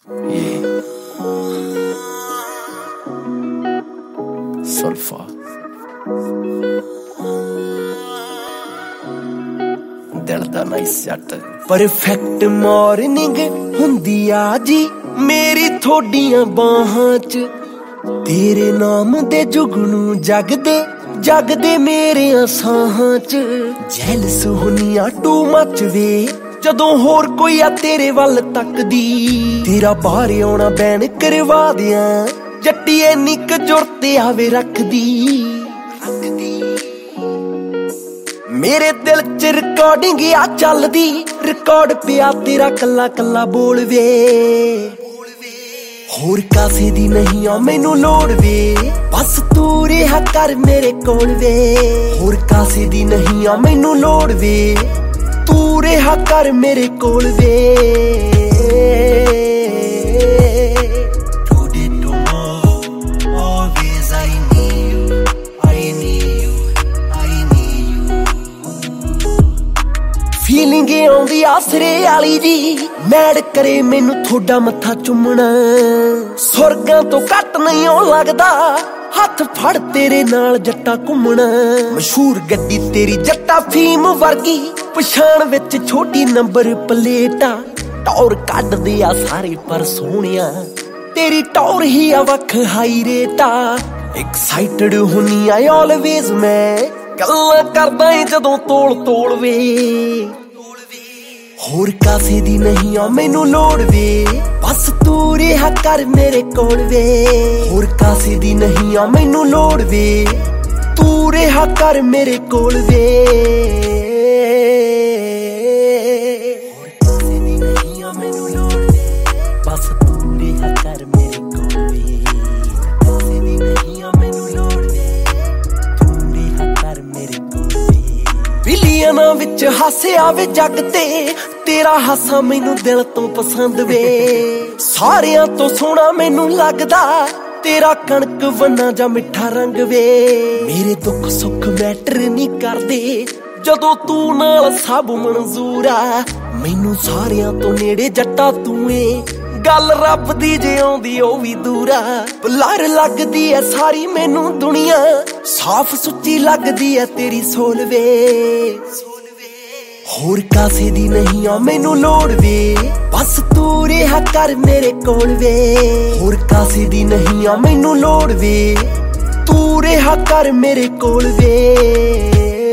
ਸੁਲਫਾ ਦਿਲ ਦਾ ਨਾਈਸ ਜੱਟ ਪਰਫੈਕਟ ਮਾਰਨਿੰਗ ਹੁੰਦੀ ਆ ਜੀ ਮੇਰੀ ਥੋਡੀਆਂ ਬਾਹਾਂ ਚ ਤੇਰੇ ਨਾਮ ਦੇ ਜੁਗਨੂ ਜਗਦੇ ਮੇਰੇ ਸਾਹਾਂ ਚ ਜੈਲਸ ਹੁੰਨੀਆਂ ਟੂ ਮੱਚ ਵੇ ਜਦੋਂ ਹੋਰ ਕੋਈ ਆ ਤੇਰੇ ਵੱਲ ਤੱਕਦੀ ਤੇਰਾ ਬਾਹਰ ਆਉਣਾ ਬੈਨ ਕਰਵਾ ਦਿਆਂ ਜੱਟੀਏ ਨਿੱਕ ਜੁਰਤ ਆਵੇ ਰੱਖਦੀ ਮੇਰੇ ਦਿਲ ਚ ਰਿਕਾਰਡਿੰਗ ਆ ਚੱਲਦੀ ਰਿਕਾਰਡ ਪਿਆ ਤੇਰਾ ਕੱਲਾ ਕੱਲਾ ਬੋਲ ਵੇ ਹੋਰ ਕਾਸੇ ਦੀ ਨਹੀਂ ਆ ਮੈਨੂੰ ਲੋੜ ਵੇ ਬਸ ਤੂੰ ਰਿਹਾ ਕਰ ਮੇਰੇ ਕੋਲ ਵੇ ਹੋਰ ਕਾਸੇ ਦੀ ਨਹੀਂ ਆ ਮੈਨੂੰ ਲੋੜ ਵੇ ਤੂੰ ਰਿਹਾ ਕਰ ਮੇਰੇ ਕੋਲ ਵੇ ਫੀਲਿੰਗ ਆਉਂਦੀ ਆਸਰੇ ਵਾਲੀ ਜੀ ਮੈਡ ਕਰੇ ਮੈਨੂੰ ਥੋੜਾ ਮੱਥਾ ਚੁੰਮਣਾ ਸੁਰਗਾਂ ਤੋਂ ਘੱਟ ਨਹੀਂ ਆਉਣ ਲੱਗਦਾ ਹੱਥ ਫੜ ਤੇਰੇ ਨਾਲ ਜੱਟਾ ਘੁੰਮਣਾ ਮਸ਼ਹੂਰ ਗੱਡੀ ਤੇਰੀ ਜੱਟਾ ਫੀਮ ਵਰਗੀ ਪਛਾਣ ਵਿੱਚ ਛੋਟੀ ਨੰਬਰ ਪਲੇਟਾਂ ਟੌਰ ਕੱਢਦੇ ਆ ਸਾਰੇ ਪਰ ਸੋਹਣਿਆ ਤੇਰੀ ਟੌਰ ਹੀ ਆ ਵੱਖ ਹਾਈ ਰੇਟਾ ਐਕਸਾਈਟਡ ਹੁੰਨੀ ਆ ਆਲਵੇਜ਼ ਮੈਂ ਗੱਲਾਂ ਕਰਦਾ ਏ ਜਦੋਂ ਤੋਲ ਵੇ ਹੋਰ ਕਾਸੇ ਦੀ ਨਹੀਂ ਆ ਮੈਨੂੰ ਲੋੜ ਵੇ ਬਸ ਤੂੰ ਰਿਹਾ ਕਰ ਮੇਰੇ ਕੋਲ ਵੇ ਹੋਰ ਕਾਸੇ ਦੀ ਨਹੀਂ ਆ ਮੈਨੂੰ ਲੋੜ ਵੇ ਤੂੰ ਰਿਹਾ ਕਰ ਮੇਰੇ ਕੋਲ ਵੇ ਹੋਰ ਕਾਸੇ ਦੀ ਨਹੀਂ ਆ ਮੈਨੂੰ ਲੋੜ ਵੇ ਬਸ ਤੂੰ ਰਿਹਾ ਕਰ ਮੇਰੇ ਕੋਲ ਵੇ ਕਾਸੇ ਦੀ ਨਹੀਂ ਆ ਮੈਨੂੰ ਲੋੜ ਵੇ ਤੂੰ ਰਿਹਾ ਕਰ ਮੇਰੇ ਕੋਲ ਵੇ ਬਿਲੀਅਨਾਂ ਵਿੱਚ ਹਾਸੇ ਆਵੇ ਜੱਗ ਤੇ ਤੇਰਾ ਹਾਸਾ ਮੈਨੂੰ ਦਿਲ ਤੋਂ ਪਸੰਦ ਵੇ ਸਾਰਿਆਂ ਤੋਂ ਸੋਹਣਾ ਮੈਨੂੰ ਲੱਗਦਾ ਤੇਰਾ ਕਣਕ ਵੰਨਾ ਜਾਂ ਮਿੱਠਾ ਰੰਗ ਵੇ ਮੇਰੇ ਦੁੱਖ ਸੁੱਖ ਮੈਟਰ ਨਹੀਂ ਕਰਦੇ ਜਦੋਂ ਤੂੰ ਨਾਲ ਸਭ ਮਨਜ਼ੂਰ ਆ ਮੈਨੂੰ ਸਾਰਿਆਂ ਤੋਂ ਨੇੜੇ ਜੱਟਾ ਤੂੰ ਏ ਗੱਲ ਰੱਬ ਦੀ ਜੇ ਆਉਂਦੀ ਉਹ ਵੀ ਦੂਰਾ ਬੁਲਾਰ ਲੱਗਦੀ ਐ ਸਾਰੀ ਮੈਨੂੰ ਦੁਨੀਆ ਸਾਫ਼ ਸੁੱਚੀ ਲੱਗਦੀ ਐ ਤੇਰੀ ਸੋਲ ਵੇ ਹੋਰ ਕਾਸੇ ਦੀ ਨਹੀਂ ਆ ਮੈਨੂੰ ਲੋੜ ਵੇ ਬਸ ਤੂੰ ਰਿਹਾ ਕਰ ਮੇਰੇ ਕੋਲ ਵੇ ਹੋਰ ਕਾਸੇ ਦੀ ਨਹੀਂ ਆ ਮੈਨੂੰ ਲੋੜ ਵੇ ਤੂੰ ਰਿਹਾ ਕਰ ਮੇਰੇ ਕੋਲ ਵੇ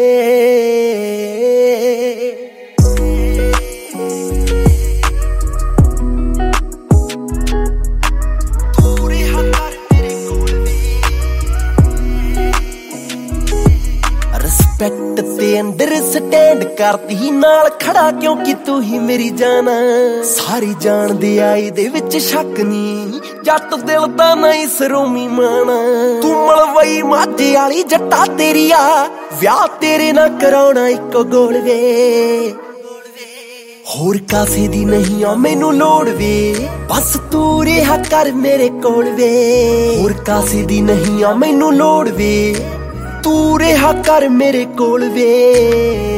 ਰਿਸਪੈਕਟ ਤੇ ਅੰਡਰਸਟੈਂਡ ਕਰਦੀ ਨਾਲ ਖੜਾ ਕਿਉਂਕਿ ਤੂੰ ਹੀ ਮੇਰੀ ਜਾਨ ਸਾਰੀ ਜਾਣਦੇ ਆ ਇਹਦੇ ਵਿੱਚ ਸ਼ੱਕ ਨਹੀਂ ਜੱਟ ਦਿਲ ਦਾ ਨਹੀਂ ਸਰੋਮੀ ਮਾਣਾ ਤੂੰ ਮਲਵਈ ਮਾਝੇ ਵਾਲੀ ਜੱਟਾ ਤੇਰੀ ਆ ਵਿਆਹ ਤੇਰੇ ਨਾਲ ਕਰਾਉਣਾ ਇੱਕੋ ਗੋਲ ਵੇ ਹੋਰ ਕਾਸੇ ਦੀ ਨਹੀਂ ਆ ਮੈਨੂੰ ਲੋੜ ਵੇ ਬਸ ਤੂੰ ਰਿਹਾ ਕਰ ਮੇਰੇ ਕੋਲ ਵੇ ਹੋਰ ਕਾਸੇ ਦੀ ਨਹੀਂ ਆ ਮੈਨੂੰ ਲੋੜ ਵੇ ਤੂੰ ਰਿਹਾ ਕਰ ਮੇਰੇ ਕੋਲ ਵੇ